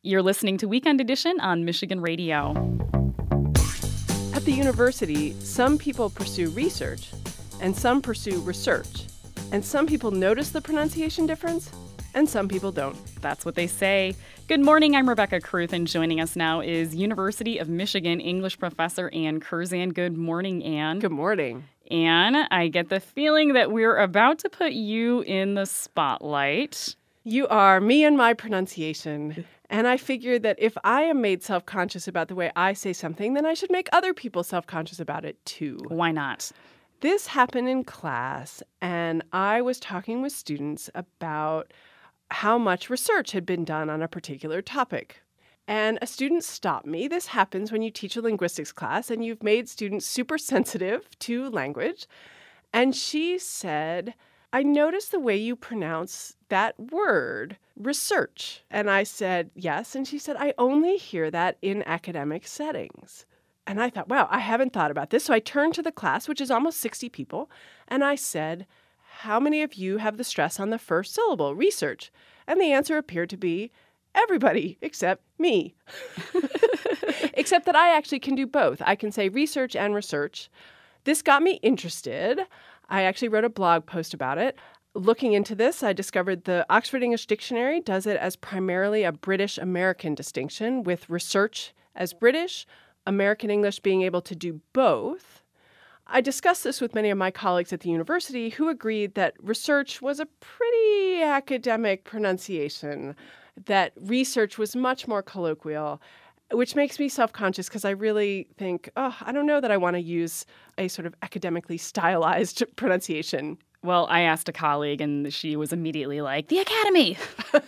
You're listening to Weekend Edition on Michigan Radio. At the university, some people pursue research and some pursue research. And some people notice the pronunciation difference and some people don't. That's what they say. Good morning, I'm Rebecca Kruth, and joining us now is University of Michigan English professor Ann Curzan. Good morning, Ann. Good morning. Ann, I get the feeling that we're about to put you in the spotlight. You are me and my pronunciation. And I figured that if I am made self-conscious about the way I say something, then I should make other people self-conscious about it too. Why not? This happened in class, and I was talking with students about how much research had been done on a particular topic. And a student stopped me. This happens when you teach a linguistics class and you've made students super sensitive to language. And she said, I noticed the way you pronounce that word, research. And I said, yes. And she said, I only hear that in academic settings. And I thought, wow, I haven't thought about this. So I turned to the class, which is almost 60 people, and I said, how many of you have the stress on the first syllable, research? And the answer appeared to be everybody except me. Except that I actually can do both. I can say research and research. This got me interested. I actually wrote a blog post about it. Looking into this, I discovered the Oxford English Dictionary does it as primarily a British-American distinction, with research as British, American English being able to do both. I discussed this with many of my colleagues at the university who agreed that research was a pretty academic pronunciation, that research was much more colloquial, which makes me self-conscious because I really think, I don't know that I want to use a sort of academically stylized pronunciation. Well, I asked a colleague, and she was immediately like, the Academy!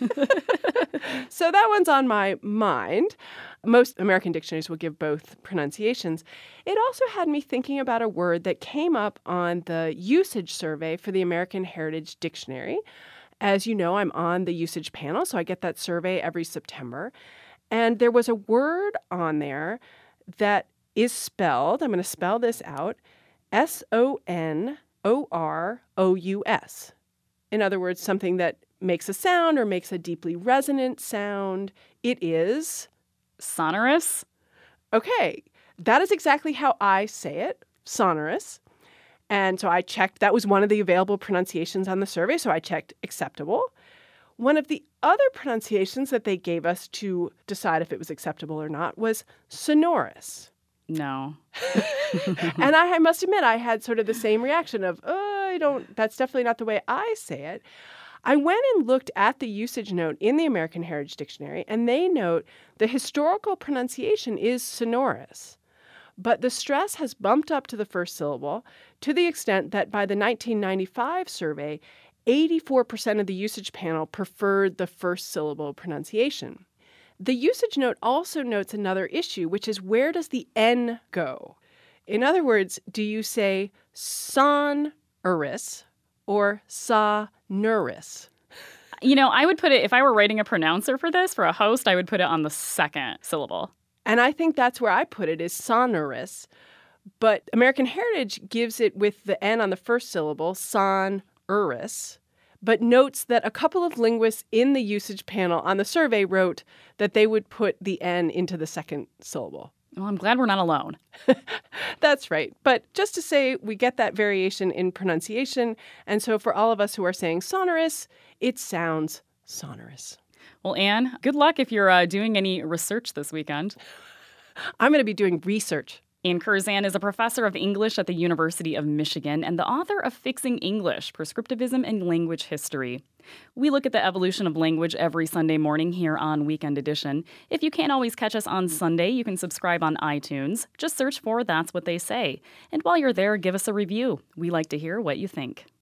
So that one's on my mind. Most American dictionaries will give both pronunciations. It also had me thinking about a word that came up on the usage survey for the American Heritage Dictionary. As you know, I'm on the usage panel, so I get that survey every September. And there was a word on there that is spelled, I'm going to spell this out, Sonorous. In other words, something that makes a sound or makes a deeply resonant sound. It is sonorous. Okay, that is exactly how I say it, sonorous. And so I checked, that was one of the available pronunciations on the survey, so I checked acceptable. One of the other pronunciations that they gave us to decide if it was acceptable or not was sonorous. No. And I must admit, I had sort of the same reaction of, that's definitely not the way I say it. I went and looked at the usage note in the American Heritage Dictionary, and they note the historical pronunciation is sonorous. But the stress has bumped up to the first syllable to the extent that by the 1995 survey, 84% of the usage panel preferred the first syllable pronunciation. The usage note also notes another issue, which is where does the N go? In other words, do you say sonorous or sonorous? You know, I would put it, if I were writing a pronouncer for this, for a host, I would put it on the second syllable. And I think that's where I put it, is sonorous. But American Heritage gives it with the N on the first syllable, sonorous, but notes that a couple of linguists in the usage panel on the survey wrote that they would put the N into the second syllable. Well, I'm glad we're not alone. That's right. But just to say, we get that variation in pronunciation. And so for all of us who are saying sonorous, it sounds sonorous. Well, Ann, good luck if you're doing any research this weekend. I'm going to be doing research. Ann Curzan is a professor of English at the University of Michigan and the author of Fixing English, Prescriptivism and Language History. We look at the evolution of language every Sunday morning here on Weekend Edition. If you can't always catch us on Sunday, you can subscribe on iTunes. Just search for That's What They Say. And while you're there, give us a review. We like to hear what you think.